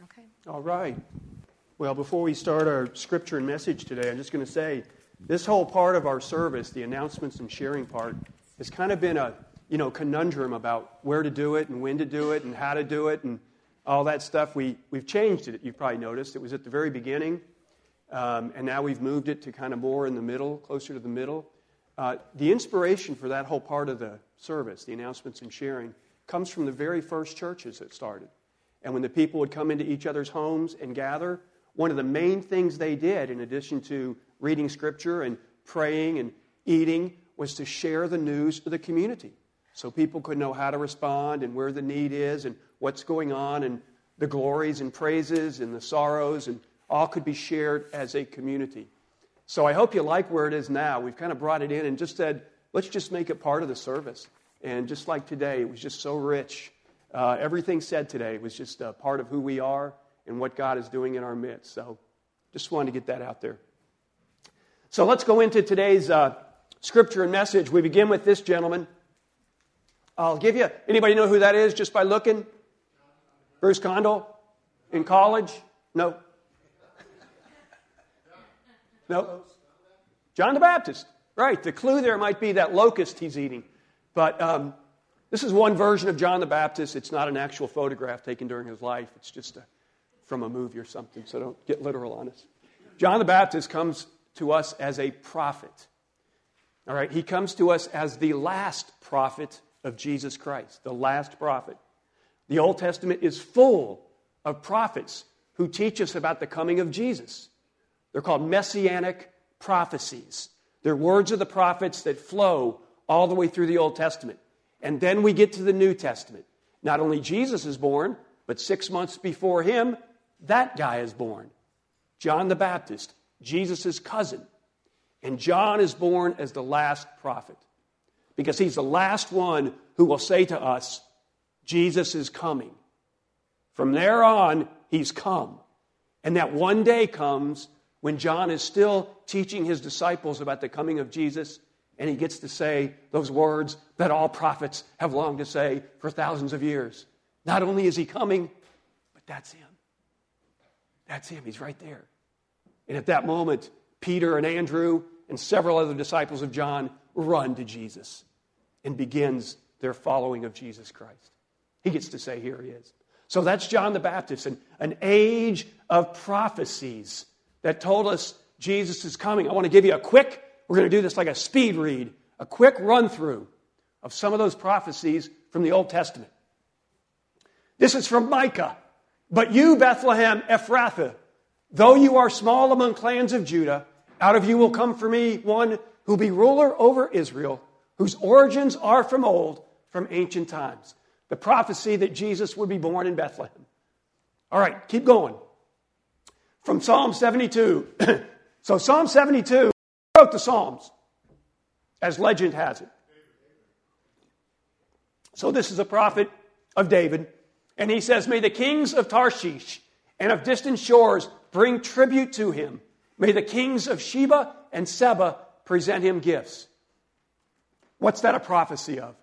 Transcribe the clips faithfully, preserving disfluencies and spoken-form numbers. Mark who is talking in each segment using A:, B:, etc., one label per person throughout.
A: Okay.
B: All right. Well, before we start our scripture and message today, I'm just going to say this whole part of our service, the announcements and sharing part, has kind of been a, you know, conundrum about where to do it and when to do it and how to do it and all that stuff. We, we've changed it, you've probably noticed. It was at the very beginning, um, and now we've moved it to kind of more in the middle, closer to the middle. Uh, the inspiration for that whole part of the service, the announcements and sharing, comes from the very first churches that started. And when the people would come into each other's homes and gather, one of the main things they did, in addition to reading Scripture and praying and eating, was to share the news to the community. So people could know how to respond and where the need is and what's going on and the glories and praises and the sorrows, and all could be shared as a community. So I hope you like where it is now. We've kind of brought it in and just said, let's just make it part of the service. And just like today, it was just so rich. Uh, everything said today was just a part of who we are and what God is doing in our midst. So just wanted to get that out there. So let's go into today's uh, scripture and message. We begin with this gentleman. I'll give you, anybody know who that is just by looking? Bruce Condell? In college? No. No. John the Baptist. Right. The clue there might be that locust he's eating. But um, this is one version of John the Baptist. It's not an actual photograph taken during his life. It's just a, from a movie or something, so don't get literal on us. John the Baptist comes to us as a prophet. All right, he comes to us as the last prophet of Jesus Christ, the last prophet. The Old Testament is full of prophets who teach us about the coming of Jesus. They're called messianic prophecies. They're words of the prophets that flow all the way through the Old Testament. And then we get to the New Testament. Not only Jesus is born, but six months before him, that guy is born. John the Baptist, Jesus' cousin. And John is born as the last prophet. Because he's the last one who will say to us, Jesus is coming. From there on, he's come. And that one day comes when John is still teaching his disciples about the coming of Jesus, and he gets to say those words that all prophets have longed to say for thousands of years. Not only is he coming, but that's him. That's him. He's right there. And at that moment, Peter and Andrew and several other disciples of John run to Jesus and begins their following of Jesus Christ. He gets to say, here he is. So that's John the Baptist, an, an age of prophecies that told us Jesus is coming. I want to give you a quick, we're going to do this like a speed read, a quick run-through of some of those prophecies from the Old Testament. This is from Micah. But you, Bethlehem Ephrathah, though you are small among clans of Judah, out of you will come for me one who will be ruler over Israel, whose origins are from old, from ancient times. The prophecy that Jesus would be born in Bethlehem. All right, keep going. From Psalm seventy-two. So Psalm seventy-two, who wrote the Psalms, as legend has it. So this is a prophet of David. And he says, may the kings of Tarshish and of distant shores bring tribute to him. May the kings of Sheba and Seba present him gifts. What's that a prophecy of?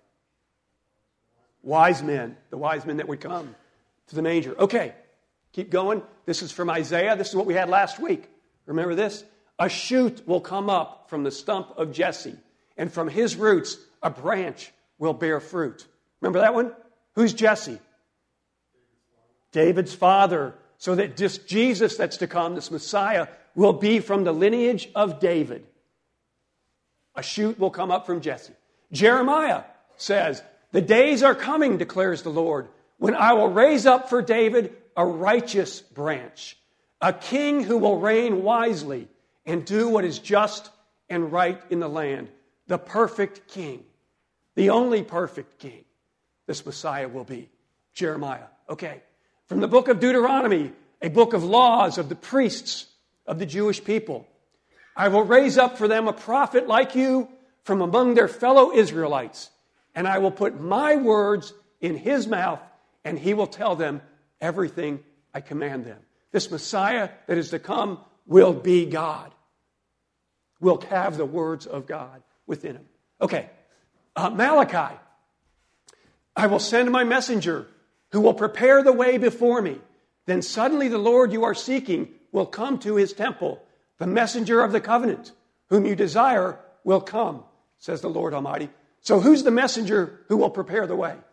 B: Wise men. The wise men that would come to the manger. Okay, keep going. This is from Isaiah. This is what we had last week. Remember this? A shoot will come up from the stump of Jesse, and from his roots a branch will bear fruit. Remember that one? Who's Jesse? David's father. So that this Jesus that's to come, this Messiah, will be from the lineage of David. A shoot will come up from Jesse. Jeremiah says, the days are coming, declares the Lord, when I will raise up for David a righteous branch, a king who will reign wisely and do what is just and right in the land. The perfect king, the only perfect king, this Messiah will be. Jeremiah. Okay. From the book of Deuteronomy, a book of laws of the priests of the Jewish people. I will raise up for them a prophet like you from among their fellow Israelites, and I will put my words in his mouth, and he will tell them everything I command them. This Messiah that is to come will be God. Will have the words of God within him. Okay, uh, Malachi. I will send my messenger who will prepare the way before me. then suddenly the Lord you are seeking will come to his temple. The messenger of the covenant, whom you desire, will come, says the Lord Almighty. So who's the messenger who will prepare the way?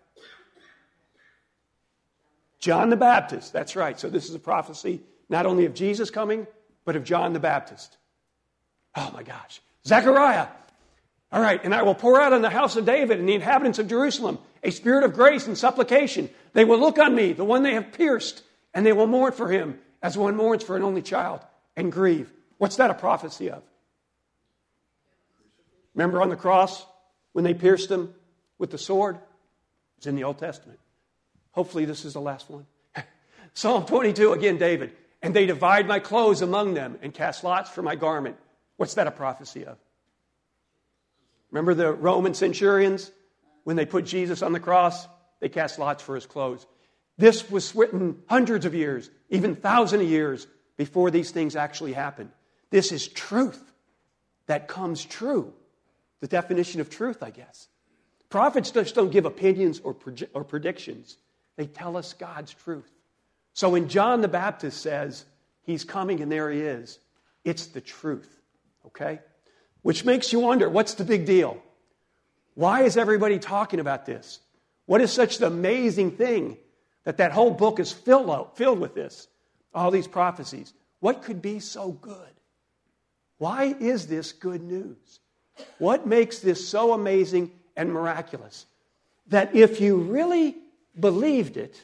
B: John the Baptist. That's right. So this is a prophecy not only of Jesus coming, but of John the Baptist. Oh my gosh. Zechariah. All right. And I will pour out on the house of David and the inhabitants of Jerusalem a spirit of grace and supplication. They will look on me, the one they have pierced, and they will mourn for him as one mourns for an only child, and grieve. What's that a prophecy of? Remember on the cross when they pierced him with the sword? It's in the Old Testament. Hopefully this is the last one. Psalm twenty-two, again, David. And they divide my clothes among them and cast lots for my garment. What's that a prophecy of? Remember the Roman centurions? When they put Jesus on the cross, they cast lots for his clothes. This was written hundreds of years, even thousands of years before these things actually happened. This is truth that comes true. The definition of truth, I guess. Prophets just don't give opinions or, proje- or predictions. They tell us God's truth. So when John the Baptist says he's coming and there he is, it's the truth. Okay? Which makes you wonder, what's the big deal? Why is everybody talking about this? What is such an amazing thing that that whole book is filled, filled with this? All these prophecies. What could be so good? Why is this good news? What makes this so amazing and miraculous? That if you really believed it,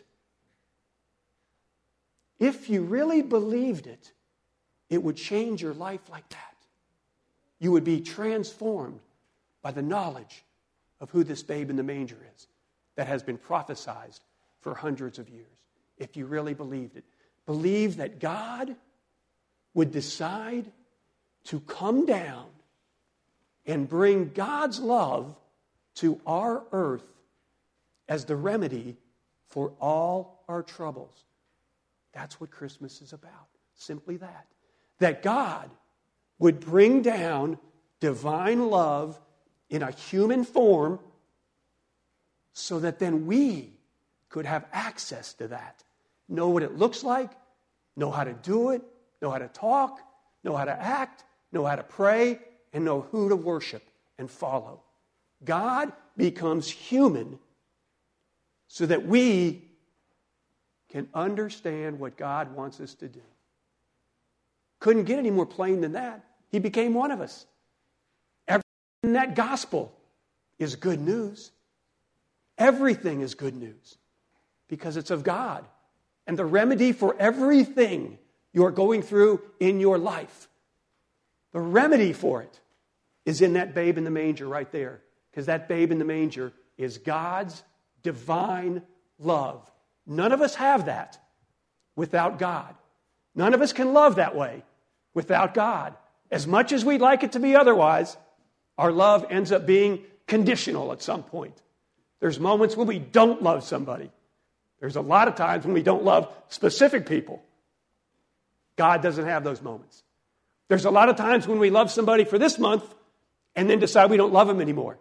B: if you really believed it, it would change your life like that. You would be transformed by the knowledge of who this babe in the manger is that has been prophesied for hundreds of years. If you really believed it. Believe that God would decide to come down and bring God's love to our earth as the remedy for all our troubles. That's what Christmas is about. Simply that. That God would bring down divine love in a human form so that then we could have access to that. Know what it looks like, know how to do it, know how to talk, know how to act, know how to pray, and know who to worship and follow. God becomes human so that we can understand what God wants us to do. Couldn't get any more plain than that. He became one of us. Everything in that gospel is good news. Everything is good news because it's of God. And the remedy for everything you're going through in your life, the remedy for it is in that babe in the manger right there. Because that babe in the manger is God's divine love. None of us have that without God. None of us can love that way without God. As much as we'd like it to be otherwise, our love ends up being conditional at some point. There's moments when we don't love somebody. There's a lot of times when we don't love specific people. God doesn't have those moments. There's a lot of times when we love somebody for this month and then decide we don't love them anymore.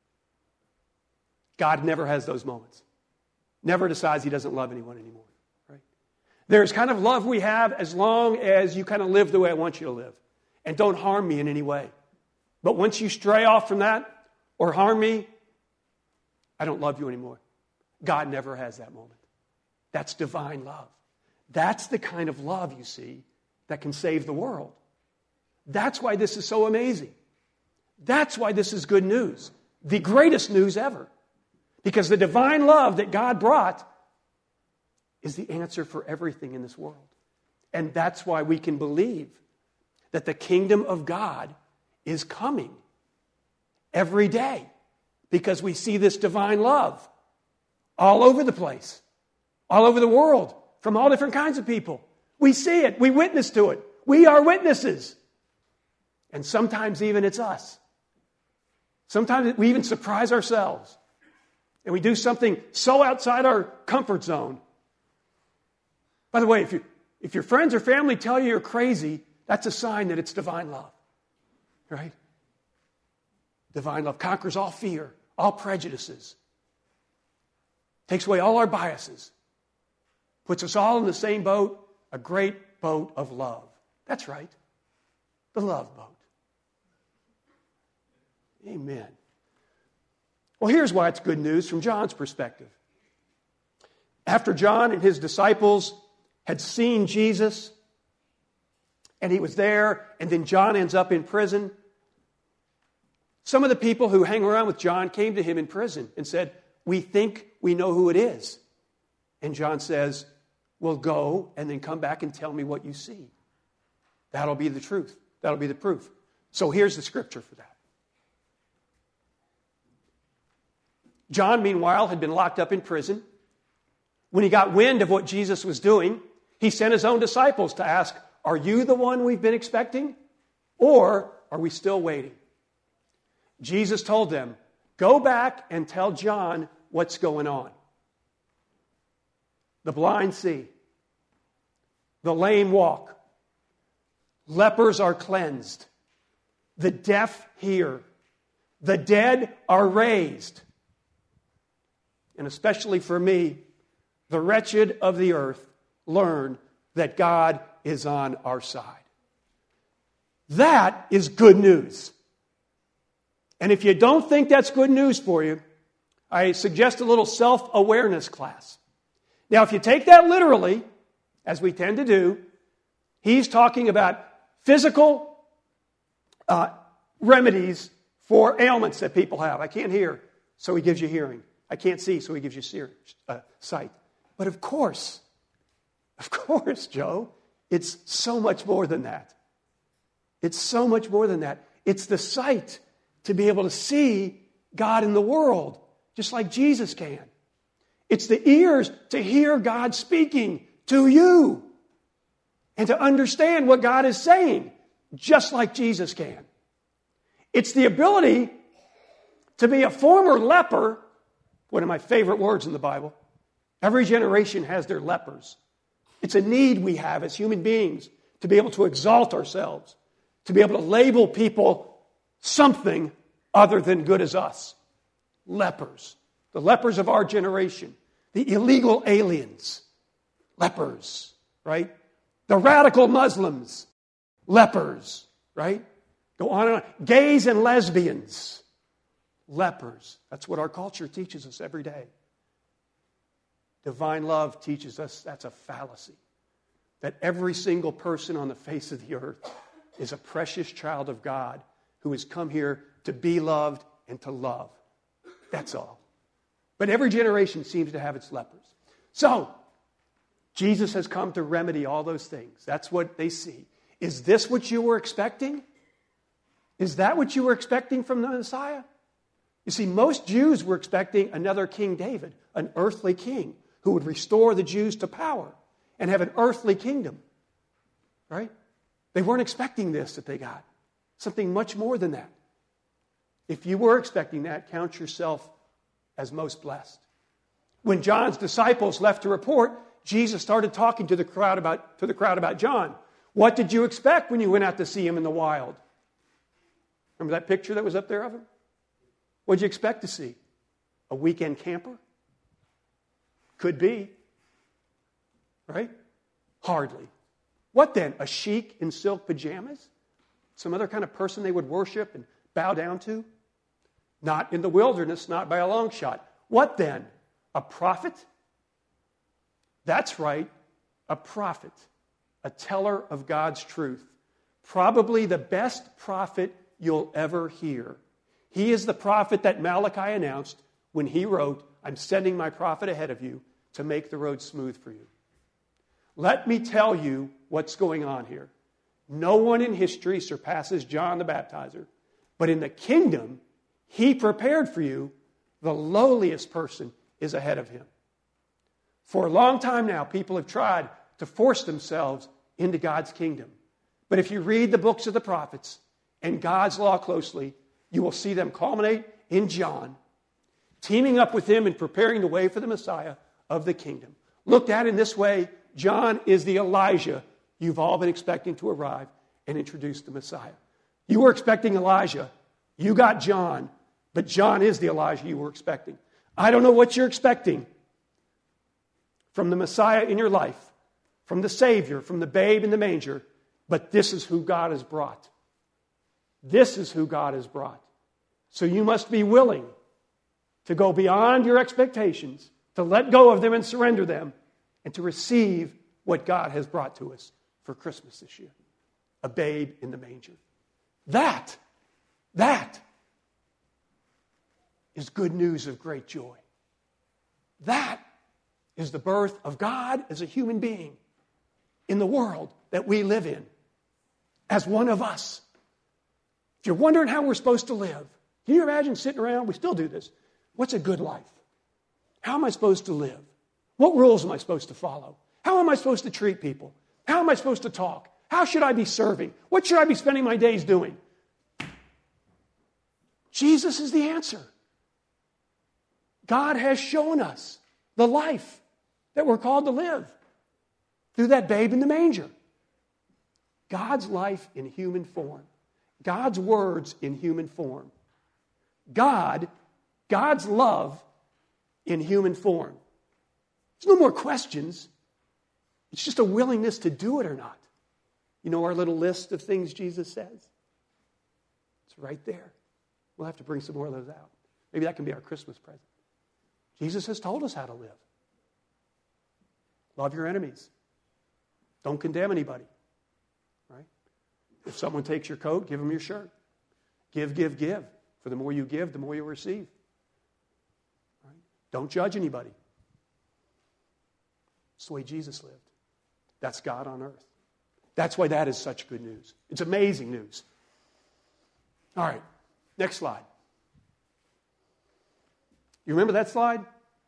B: God never has those moments. Never decides he doesn't love anyone anymore. Right? There's kind of love we have as long as you kind of live the way I want you to live and don't harm me in any way. But once you stray off from that or harm me, I don't love you anymore. God never has that moment. That's divine love. That's the kind of love, you see, that can save the world. That's why this is so amazing. That's why this is good news. The greatest news ever. Because the divine love that God brought is the answer for everything in this world. And that's why we can believe that the kingdom of God is coming every day. Because we see this divine love all over the place, all over the world, from all different kinds of people. We see it. We witness to it. We are witnesses. And sometimes even it's us. Sometimes we even surprise ourselves. And we do something so outside our comfort zone. By the way, if, you, if your friends or family tell you you're crazy, that's a sign that it's divine love. Right? Divine love conquers all fear, all prejudices. Takes away all our biases. puts us all in the same boat, a great boat of love. That's right, the love boat. Amen. Well, here's why it's good news from John's perspective. After John and his disciples had seen Jesus, and he was there, and then John ends up in prison, some of the people who hang around with John came to him in prison and said, "We think we know who it is." And John says, "Well, go and then come back and tell me what you see. That'll be the truth. That'll be the proof." So here's the scripture for that. John, meanwhile, had been locked up in prison. When he got wind of what Jesus was doing, he sent his own disciples to ask, "Are you the one we've been expecting? Or are we still waiting?" Jesus told them, "Go back and tell John what's going on. The blind see. The lame walk. Lepers are cleansed. The deaf hear. The dead are raised." And especially for me, the wretched of the earth learn that God is on our side. That is good news. And if you don't think that's good news for you, I suggest a little self-awareness class. Now, if you take that literally, as we tend to do, he's talking about physical uh, remedies for ailments that people have. I can't hear, so he gives you hearing. I can't see, so he gives you seer, uh, sight. But of course, of course, Joe, it's so much more than that. It's so much more than that. It's the sight to be able to see God in the world, just like Jesus can. It's the ears to hear God speaking to you and to understand what God is saying, just like Jesus can. It's the ability to be a former leper, one of my favorite words in the Bible. Every generation has their lepers. It's a need we have as human beings to be able to exalt ourselves, to be able to label people something other than good as us. Lepers. The lepers of our generation. The illegal aliens. Lepers, right? The radical Muslims. Lepers, right? Go on and on. Gays and lesbians. Lepers. That's what our culture teaches us every day. Divine love teaches us that's a fallacy. That every single person on the face of the earth is a precious child of God who has come here to be loved and to love. That's all. But every generation seems to have its lepers. So, Jesus has come to remedy all those things. That's what they see. Is this what you were expecting? Is that what you were expecting from the Messiah? You see, most Jews were expecting another King David, an earthly king who would restore the Jews to power and have an earthly kingdom. Right? They weren't expecting this that they got. Something much more than that. If you were expecting that, count yourself as most blessed. When John's disciples left to report, Jesus started talking to the crowd about, to the crowd about John. What did you expect when you went out to see him in the wild? Remember that picture that was up there of him? What did you expect to see? A weekend camper? Could be. Right? Hardly. What then? A sheik in silk pajamas? Some other kind of person they would worship and bow down to? Not in the wilderness, not by a long shot. What then? A prophet? That's right, a prophet. A teller of God's truth. Probably the best prophet you'll ever hear. He is the prophet that Malachi announced when he wrote, "I'm sending my prophet ahead of you to make the road smooth for you." Let me tell you what's going on here. No one in history surpasses John the Baptizer, but in the kingdom he prepared for you, the lowliest person is ahead of him. For a long time now, people have tried to force themselves into God's kingdom. But if you read the books of the prophets and God's law closely, you will see them culminate in John, teaming up with him and preparing the way for the Messiah of the kingdom. Looked at in this way, John is the Elijah you've all been expecting to arrive and introduce the Messiah. You were expecting Elijah. You got John. But John is the Elijah you were expecting. I don't know what you're expecting. from the Messiah in your life, from the Savior, from the babe in the manger, but this is who God has brought. This is who God has brought. So you must be willing to go beyond your expectations, to let go of them and surrender them, and to receive what God has brought to us for Christmas this year. A babe in the manger. That, that is good news of great joy. That is the birth of God as a human being in the world that we live in, as one of us. If you're wondering how we're supposed to live, can you imagine sitting around? We still do this. What's a good life? How am I supposed to live? What rules am I supposed to follow? How am I supposed to treat people? How am I supposed to talk? How should I be serving? What should I be spending my days doing? Jesus is the answer. God has shown us the life that we're called to live through that babe in the manger. God's life in human form. God's words in human form. God, God's love in human form. There's no more questions. It's just a willingness to do it or not. You know our little list of things Jesus says? It's right there. We'll have to bring some more of those out. Maybe that can be our Christmas present. Jesus has told us how to live. Love your enemies. Don't condemn anybody. Right? If someone takes your coat, give them your shirt. Give, give, give. For the more you give, the more you receive. Right? Don't judge anybody. It's the way Jesus lived. That's God on earth. That's why that is such good news. It's amazing news. All right, next slide. You remember that slide?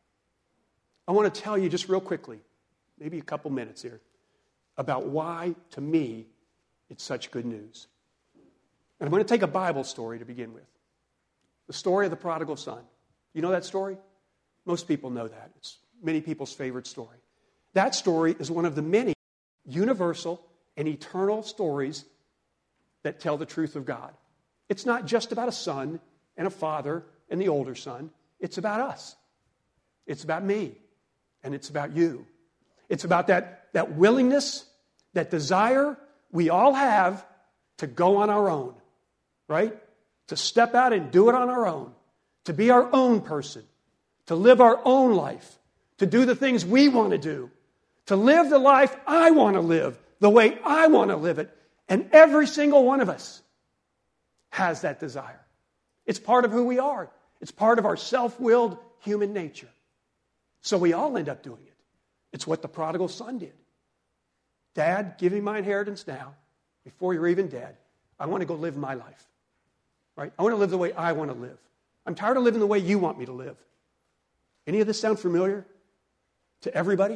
B: I want to tell you just real quickly, maybe a couple minutes here, about why, to me, it's such good news. And I'm going to take a Bible story to begin with. The story of the prodigal son. You know that story? Most people know that. It's many people's favorite story. That story is one of the many universal and eternal stories that tell the truth of God. It's not just about a son and a father and the older son. It's about us. It's about me. And it's about you. It's about that, that willingness, that desire we all have to go on our own, right? To step out and do it on our own. To be our own person. To live our own life. To do the things we want to do. To live the life I want to live, the way I want to live it. And every single one of us has that desire. It's part of who we are. It's part of our self-willed human nature. So we all end up doing it. It's what the prodigal son did. Dad, give me my inheritance now, before you're even dead. I want to go live my life. Right? I want to live the way I want to live. I'm tired of living the way you want me to live. Any of this sound familiar to everybody?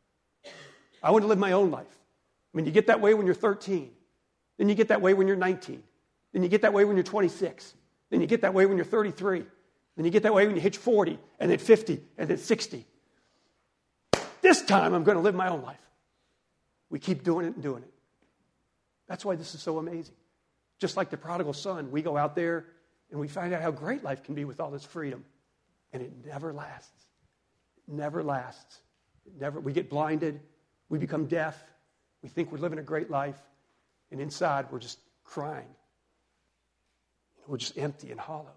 B: I want to live my own life. I mean, you get that way when you're thirteen. Then you get that way when you're nineteen. Then you get that way when you're twenty-six. Then you get that way when you're thirty-three. Then you get that way when you hit forty, and then fifty, and then sixty. This time I'm going to live my own life. We keep doing it and doing it. That's why this is so amazing. Just like the prodigal son, we go out there and we find out how great life can be with all this freedom. And it never lasts. It never lasts. It never, we get blinded. We become deaf. We think we're living a great life. And inside, we're just crying. We're just empty and hollow.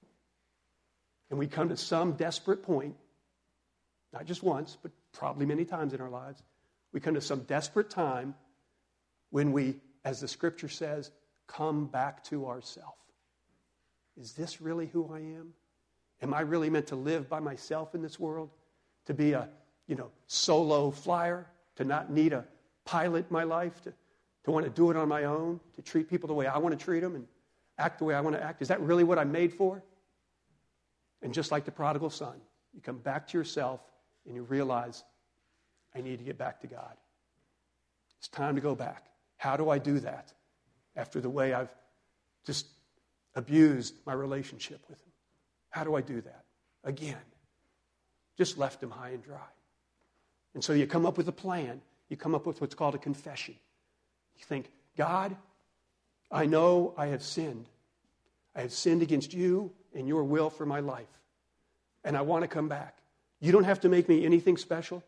B: And we come to some desperate point, not just once, but probably many times in our lives, we come to some desperate time when we, as the scripture says, come back to ourselves. Is this really who I am? Am I really meant to live by myself in this world? To be a, you know, solo flyer? To not need a pilot in my life? To, to want to do it on my own? To treat people the way I want to treat them and act the way I want to act? Is that really what I'm made for? And just like the prodigal son, you come back to yourself and you realize, I need to get back to God. It's time to go back. How do I do that after the way I've just abused my relationship with him? How do I do that? Again, just left him high and dry. And so you come up with a plan. You come up with what's called a confession. You think, God, I know I have sinned. I have sinned against you and your will for my life. And I want to come back. You don't have to make me anything special.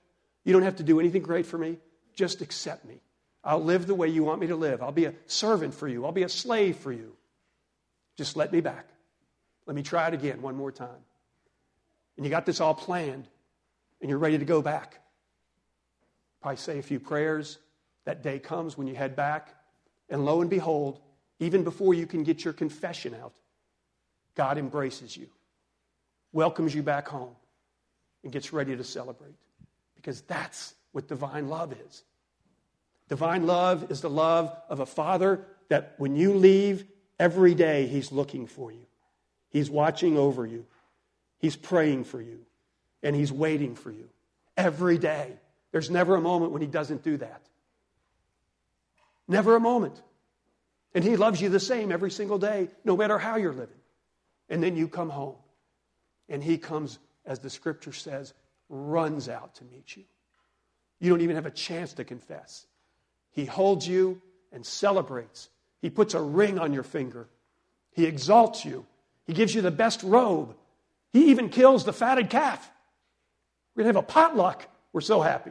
B: You don't have to do anything great for me. Just accept me. I'll live the way you want me to live. I'll be a servant for you. I'll be a slave for you. Just let me back. Let me try it again one more time. And you got this all planned, and you're ready to go back. Probably say a few prayers. That day comes when you head back, and lo and behold, even before you can get your confession out, God embraces you, welcomes you back home, and gets ready to celebrate. Because that's what divine love is. Divine love is the love of a father that when you leave, every day he's looking for you. He's watching over you. He's praying for you. And he's waiting for you. Every day. There's never a moment when he doesn't do that. Never a moment. And he loves you the same every single day, no matter how you're living. And then you come home. And he comes, as the scripture says, runs out to meet you. You don't even have a chance to confess. He holds you and celebrates. He puts a ring on your finger. He exalts you. He gives you the best robe. He even kills the fatted calf. We're going to have a potluck. We're so happy.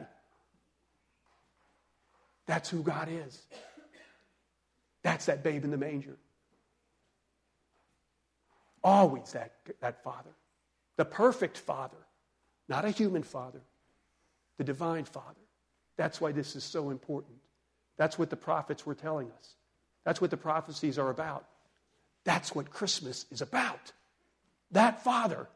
B: That's who God is. That's that babe in the manger. Always that, that Father. The perfect Father. Not a human Father. The divine Father. That's why this is so important. That's what the prophets were telling us. That's what the prophecies are about. That's what Christmas is about. That Father.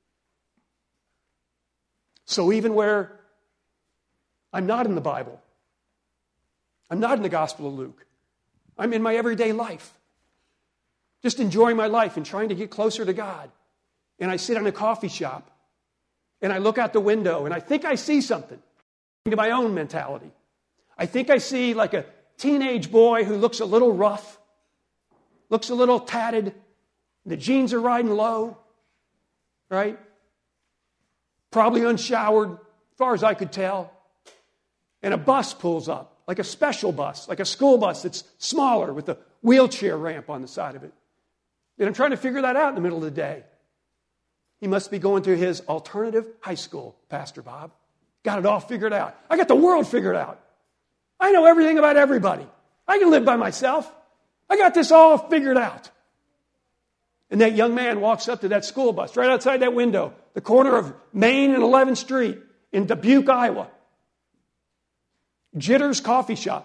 B: So even where I'm not in the Bible, I'm not in the Gospel of Luke, I'm in my everyday life, just enjoying my life and trying to get closer to God. And I sit in a coffee shop, and I look out the window, and I think I see something into my own mentality. I think I see like a teenage boy who looks a little rough, looks a little tatted, the jeans are riding low, right? Probably unshowered, as far as I could tell. And a bus pulls up, like a special bus, like a school bus that's smaller with a wheelchair ramp on the side of it. And I'm trying to figure that out in the middle of the day. He must be going to his alternative high school, Pastor Bob. Got it all figured out. I got the world figured out. I know everything about everybody. I can live by myself. I got this all figured out. And that young man walks up to that school bus right outside that window, the corner of Main and eleventh Street in Dubuque, Iowa. Jitter's Coffee Shop.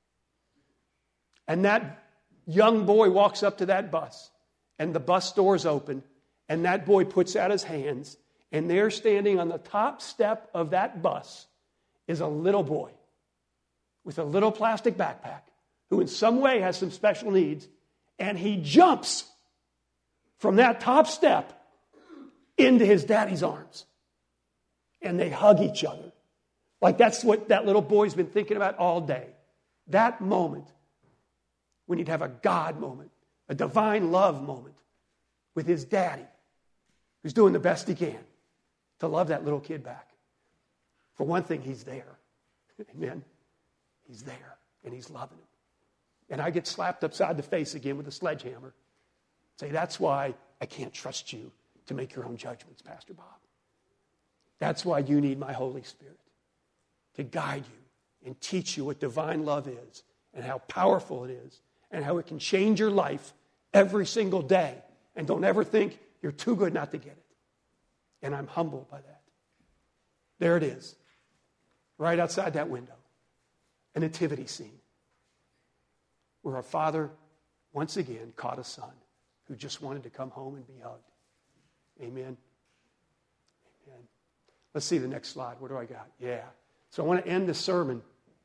B: And that young boy walks up to that bus, and the bus doors open, and that boy puts out his hands, and there standing on the top step of that bus is a little boy with a little plastic backpack who in some way has some special needs, and he jumps from that top step into his daddy's arms. And they hug each other. Like that's what that little boy's been thinking about all day. That moment when he'd have a God moment, a divine love moment with his daddy, who's doing the best he can to love that little kid back. For one thing, he's there. Amen. He's there, and he's loving him. And I get slapped upside the face again with a sledgehammer. Say, that's why I can't trust you to make your own judgments, Pastor Bob. That's why you need my Holy Spirit to guide you and teach you what divine love is and how powerful it is and how it can change your life every single day. And don't ever think you're too good not to get it. And I'm humbled by that. There it is, right outside that window, a nativity scene where our Father once again caught a son who just wanted to come home and be hugged. Amen. Amen. Let's see the next slide. What do I got? Yeah. So I want to end this sermon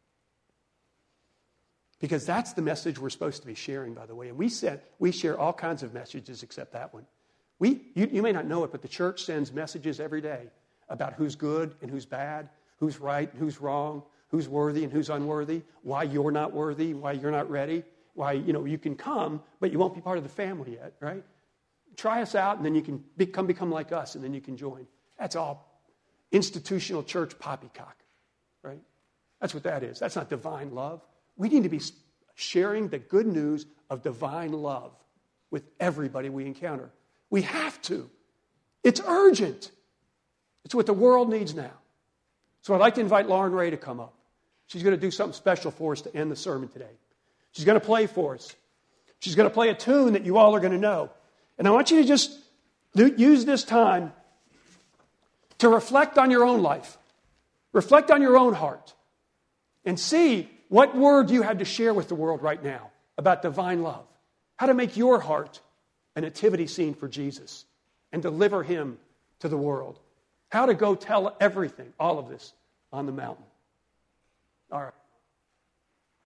B: because that's the message we're supposed to be sharing, by the way. And we said we share all kinds of messages except that one. We, you, you may not know it, but the church sends messages every day about who's good and who's bad, who's right and who's wrong, who's worthy and who's unworthy, why you're not worthy, why you're not ready, why, you know, you can come, but you won't be part of the family yet, right? Try us out, and then you can become, become like us, and then you can join. That's all institutional church poppycock, right? That's what that is. That's not divine love. We need to be sharing the good news of divine love with everybody we encounter. We have to. It's urgent. It's what the world needs now. So I'd like to invite Lauren Ray to come up. She's going to do something special for us to end the sermon today. She's going to play for us. She's going to play a tune that you all are going to know. And I want you to just use this time to reflect on your own life. Reflect on your own heart. And see what word you have to share with the world right now about divine love. How to make your heart a nativity scene for Jesus and deliver him to the world. How to go tell everything, all of this, on the mountain. All right.